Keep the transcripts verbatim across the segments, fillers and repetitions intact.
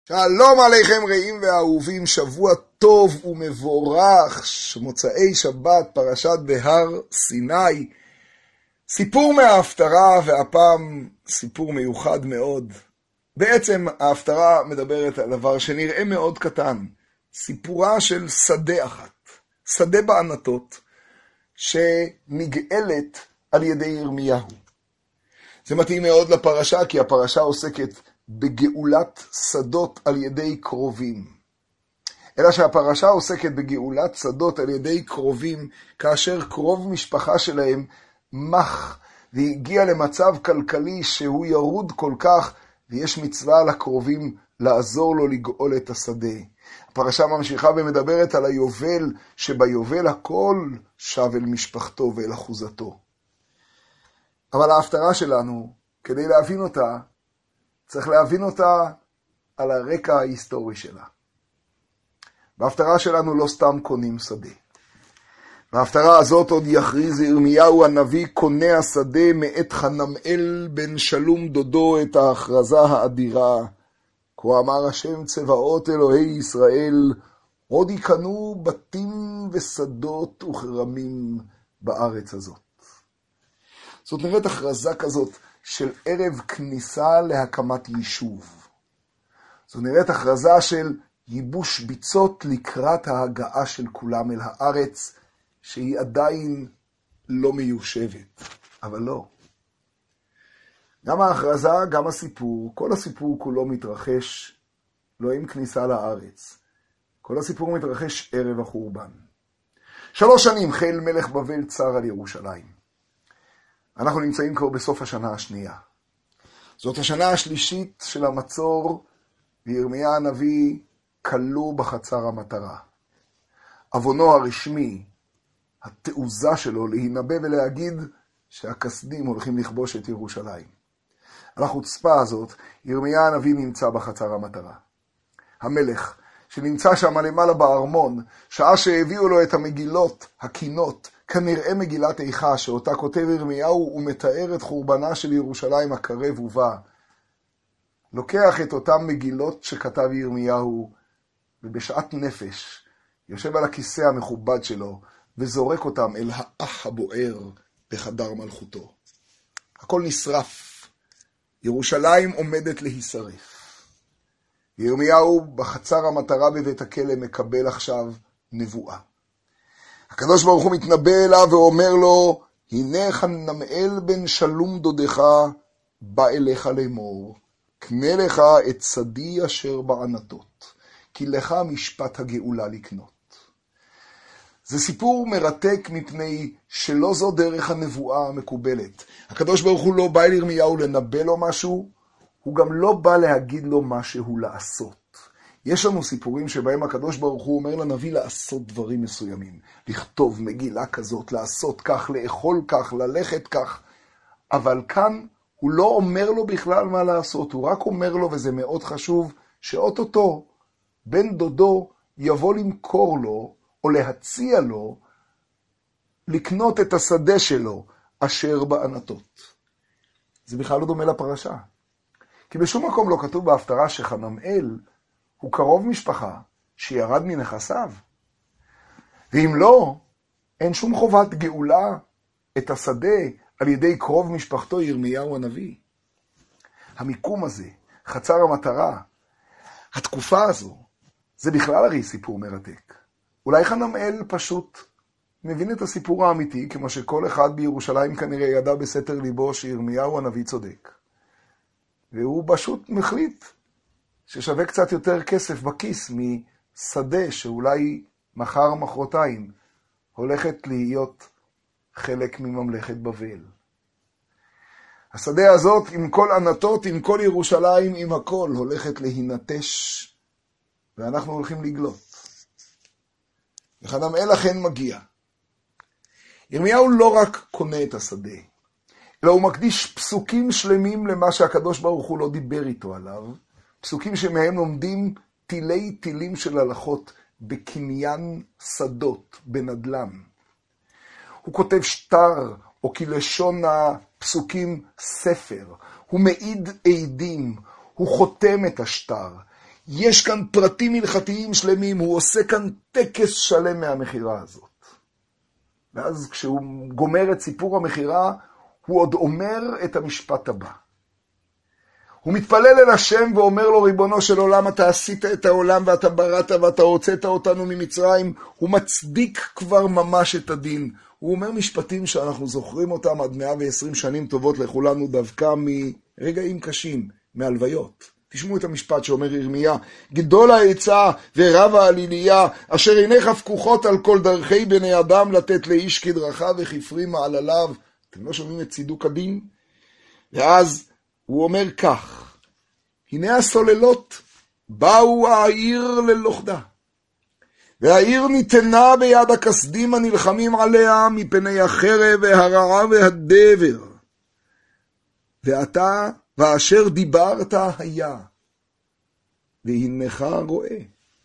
שלום עליכם רעים ואהובים, שבוע טוב ומבורך, מוצאי שבת, פרשת בהר סיני. סיפור מההפטרה, והפעם סיפור מיוחד מאוד. בעצם ההפטרה מדברת על דבר שנראה מאוד קטן, סיפורה של שדה אחת, שדה בענתות, שנגאלת על ידי ירמיהו. זה מתאים מאוד לפרשה, כי הפרשה עוסקת בגאולת שדות על ידי קרובים. אלא שהפרשה עוסקת בגאולת שדות על ידי קרובים, כאשר קרוב משפחה שלהם מח, והגיע למצב כלכלי שהוא ירוד כל כך, ויש מצווה לקרובים לעזור לו לגאול את השדה. הפרשה ממשיכה ומדברת על היובל, שביובל הכל שב אל משפחתו ואל אחוזתו. אבל ההפטרה שלנו, כדי להבין אותה, צריך להבין אותה על הרקע ההיסטורי שלה. בהפטרה שלנו לא סתם קונים שדה. בהפטרה הזאת עוד יכריז ירמיהו הנביא קונה השדה מאת חנמאל בן שלום דודו את ההכרזה האדירה. כה אמר השם צבאות אלוהי ישראל, עוד יקנו בתים ושדות וכרמים בארץ הזאת. זאת נראית הכרזה כזאת של ערב כניסה להקמת יישוב. זו נראית הכרזה של ייבוש ביצות לקראת ההגעה של כולם אל הארץ, שהיא עדיין לא מיושבת. אבל לא. גם ההכרזה, גם הסיפור, כל הסיפור כולו מתרחש לא עם כניסה לארץ. כל הסיפור מתרחש ערב החורבן. שלוש שנים חיל מלך בבל צר על ירושלים. אנחנו נמצאים כבר בסוף השנה השנייה. זאת השנה השלישית של המצור, וירמיה הנביא כלוא בחצר המטרה. אבונו הרשמי, התעוזה שלו להינבא ולהגיד שהכסדים הולכים לכבוש את ירושלים. על החוצפה הזאת, ירמיה הנביא נמצא בחצר המטרה. המלך, שנמצא שם למעלה בארמון, שעה שהביאו לו את המגילות, הקינות, כנראה מגילת איכה, שאותה כותב ירמיהו ומתאר את חורבנה של ירושלים הקרב ובא. לוקח את אותם מגילות שכתב ירמיהו, ובשעת נפש יושב על הכיסא המכובד שלו, וזורק אותם אל האח הבוער בחדר מלכותו. הכל נשרף. ירושלים עומדת להישרף. ירמיהו בחצר המטרה בבית הכלא מקבל עכשיו נבואה. הקדוש ברוך הוא מתנבא אליו ואומר לו, הנה חנמאל בן שלום דודך בא אליך לאמור, קנה לך את שדי אשר בענתות, כי לך משפט הגאולה לקנות. זה סיפור מרתק מפני שלא זו דרך הנבואה המקובלת. הקדוש ברוך הוא לא בא אל ירמיהו לנבא לו משהו, הוא גם לא בא להגיד לו משהו לעשות. יש לנו סיפורים שבהם הקדוש ברוך הוא אומר לנביא לעשות דברים מסוימים. לכתוב מגילה כזאת, לעשות כך, לאכול כך, ללכת כך. אבל כאן הוא לא אומר לו בכלל מה לעשות, הוא רק אומר לו, וזה מאוד חשוב, שאוטוטו בן דודו יבוא למכור לו, או להציע לו, לקנות את השדה שלו, אשר בענתות. זה בכלל לא דומה לפרשה. כי בשום מקום לא כתוב בהפטרה שחנמאל הוא קרוב משפחה שירד מנכסיו. ואם לא, אין שום חובת גאולה את השדה על ידי קרוב משפחתו ירמיהו הנביא. המיקום הזה, חצר המטרה, התקופה הזו, זה בכלל הרי סיפור מרתק. אולי חנמאל פשוט מבין את הסיפור האמיתי, כמו שכל אחד בירושלים כנראה ידע בסתר ליבו שירמיהו הנביא צודק. והוא פשוט מחליט ששווה קצת יותר כסף בכיס משדה שאולי מחר מחרתיים הולכת להיות חלק מממלכת בבל. השדה הזאת עם כל ענתות, עם כל ירושלים, עם הכל, הולכת להינטש, ואנחנו הולכים לגלות. וחנמאל אכן מגיע. ירמיהו לא רק קונה את השדה, אלא הוא מקדיש פסוקים שלמים למה שהקדוש ברוך הוא לא דיבר איתו עליו, פסוקים שמהם לומדים טילי טילים של הלכות בקניין שדות, בנדל"ן. הוא כותב שטר, או כלשון הפסוקים ספר. הוא מעיד עדים, הוא חותם את השטר. יש כאן פרטים הלכתיים שלמים, הוא עושה כאן טקס שלם מהמחירה הזאת. ואז כשהוא גומר את סיפור המחירה, הוא עוד אומר את המשפט הבא. הוא מתפלל אל השם ואומר לו, ריבונו של עולם, אתה עשית את העולם ואתה בראת ואתה הוצאת אותנו ממצרים. הוא מצדיק כבר ממש את הדין. הוא אומר משפטים שאנחנו זוכרים אותם עד מאה ועשרים שנים טובות לכולנו, דווקא מרגעים קשים, מהלוויות. תשמעו את המשפט שאומר ירמיה, גדול העצה ורב העליליה, אשר עיניך פקוחות על כל דרכי בני אדם, לתת לאיש כדרכיו וכפרי מעלליו. אתם לא שומעים את צידוק הדין? ואז הוא אומר כך, הנה הסוללות באו העיר ללוכדה, והעיר ניתנה ביד הכסדים הנלחמים עליה מפני החרב והרעה והדבר. ואתה ואשר דיברת היה, והנך רואה.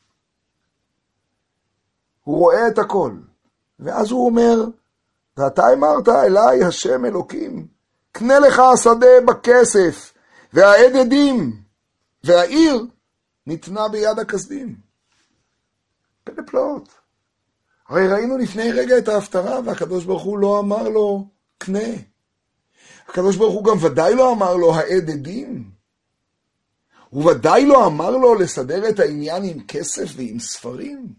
הוא רואה את הכל. ואז הוא אומר, ואתה אמרת אליי השם אלוקים, קנה לך השדה בכסף, והעד עדים, והעיר ניתנה ביד הכסדים. פלא פלאות. הרי ראינו לפני רגע את ההפטרה, והקדוש ברוך הוא לא אמר לו, קנה. הקדוש ברוך הוא גם ודאי לא אמר לו, העד עדים. הוא ודאי לא אמר לו לסדר את העניין עם כסף ועם ספרים.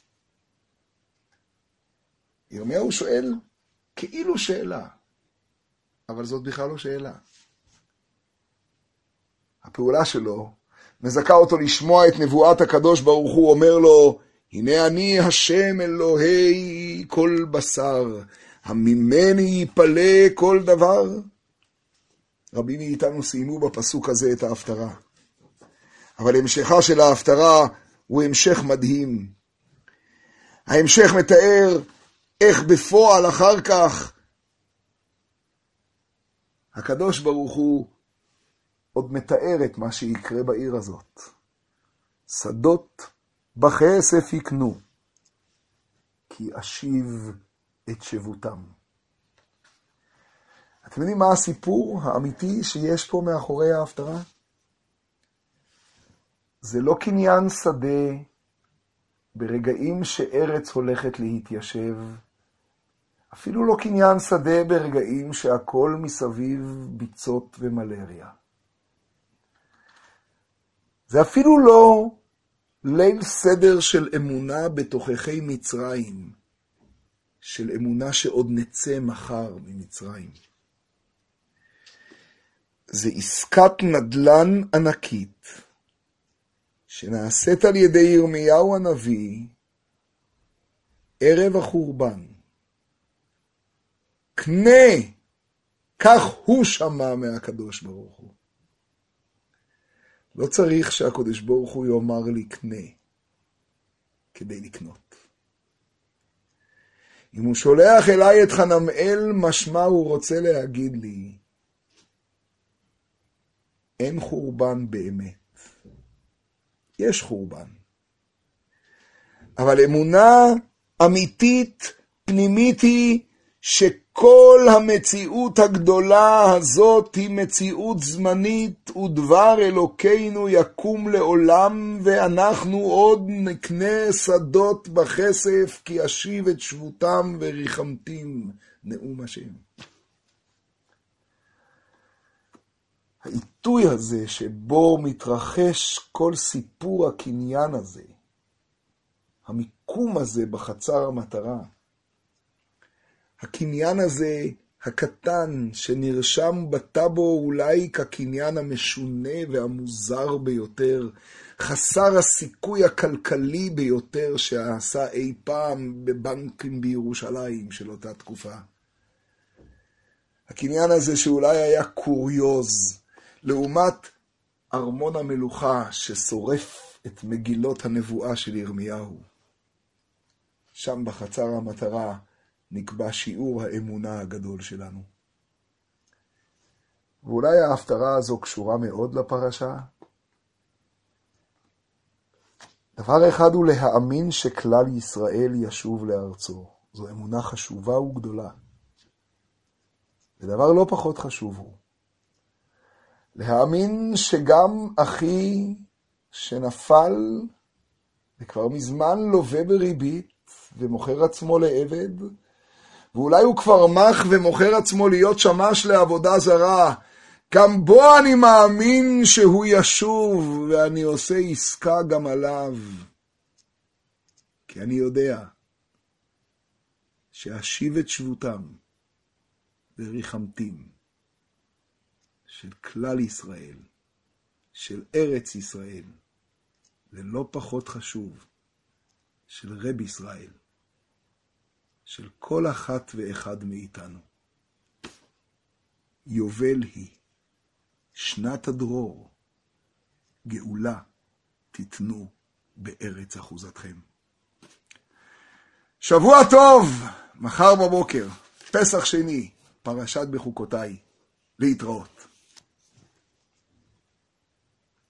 ירמיהו שואל כאילו שאלה, אבל זאת בכלל לא שאלה. הפעולה שלו מזכה אותו לשמוע את נבואת הקדוש ברוך הוא, אומר לו, הנה אני השם אלוהי כל בשר, הממני יפלא כל דבר. רבים מאיתנו סיימו בפסוק הזה את ההפטרה. אבל המשכה של ההפטרה הוא המשך מדהים. ההמשך מתאר איך בפועל אחר כך הקדוש ברוך הוא עוד מתאר את מה שיקרה בעיר הזאת. שדות בכסף יקנו, כי אשיב את שבותם. אתם יודעים מה הסיפור האמיתי שיש פה מאחורי ההפטרה? זה לא קניין שדה ברגעים שארץ הולכת להתיישב, אפילו לא קניין שדה ברגעים שהכל מסביב ביצות ומלריה. זה אפילו לא ליל סדר של אמונה בתוככי מצרים, של אמונה שעוד נצא מחר ממצרים. זה עסקת נדל"ן ענקית, שנעשית על ידי ירמיהו הנביא, ערב החורבן. קנה, כך הוא שמע מהקדוש ברוך הוא. לא צריך שהקדוש ברוך הוא יאמר לי קנה, כדי לקנות. אם הוא שולח אליי את חנמאל, משמע הוא רוצה להגיד לי, אין חורבן באמת. יש חורבן. אבל אמונה אמיתית, פנימית היא, שכל המציאות הגדולה הזאת היא מציאות זמנית, ודבר אלוקינו יקום לעולם, ואנחנו עוד נקנה שדות בכסף, כי אשיב את שבותם וריחמתים, נאום השם. העיתוי הזה שבו מתרחש כל סיפור הקניין הזה, המיקום הזה בחצר המטרה, הקניין הזה הקטן שנרשם בטאבו אולי כקניין המשונה והמוזר ביותר, חסר הסיכוי הכלכלי ביותר שעשה אי פעם בבנקים בירושלים של אותה תקופה. הקניין הזה שאולי היה קוריוז, לעומת ארמון המלוכה ששורף את מגילות הנבואה של ירמיהו. שם בחצר המטרה נקבע שיעור האמונה הגדול שלנו. ואולי ההפטרה הזו קשורה מאוד לפרשה. דבר אחד הוא להאמין שכלל ישראל ישוב לארצו. זו אמונה חשובה וגדולה. ודבר לא פחות חשוב הוא להאמין שגם אחי שנפל וכבר מזמן לווה בריבית ומוכר עצמו לעבד, ואולי הוא כבר מח ומוכר עצמו להיות שמש לעבודה זרה, גם בו אני מאמין שהוא ישוב, ואני עושה עסקה גם עליו. כי אני יודע שאשיב את שבותם וריחמתים של כלל ישראל, של ארץ ישראל, ולא פחות חשוב, של רב ישראל, של כל אחת ואחד מאיתנו. יובל היא, שנת הדרור, גאולה תיתנו בארץ אחוזתכם. שבוע טוב, מחר בבוקר, פסח שני, פרשת בחוקותיי, להתראות.